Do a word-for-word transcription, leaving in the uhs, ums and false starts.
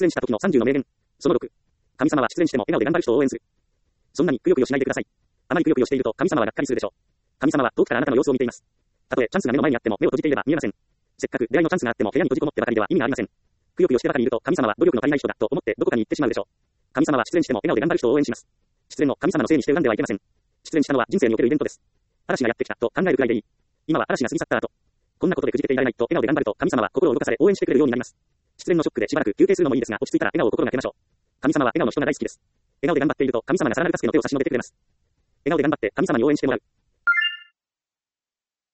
演した時のさんじゅうの名言。そのろく。神様は出演しても笑顔で頑張る人を応援する。そんなにくよくよしないでください。あまりくよくよしていると神様はがっかりするでしょう。神様は遠くからあなたの様子を見ています。たとえチャンスが目の前にあっても目を閉じていれば見えません。せっかく出会いのチャンスがあっても部屋に閉じこもってばかりでは意味がありません。くよくよしてばかりいると神様は努力の足りない人だと思ってどこかに行ってしまうでしょう。神様は出演しても笑顔で頑張る人を応援します。出演を神様のせいにして恨んではいけません。出演したのは人生におけるイベントです。嵐がやってきたと考えるくらいでいい。今は嵐が過ぎ去った後。こんなことでくじけていられないと笑顔で頑張ると神様は心を動かされ応援してくれるようになります。出演のショックでしばらく休憩するのもいいですが落ち着いたら笑顔を心がけましょう。神様は笑顔の人が大好きです。笑顔で頑張っていると神様がさらなる助けの手を差し伸べてくれます。笑顔で頑張って神様に応援してもらう。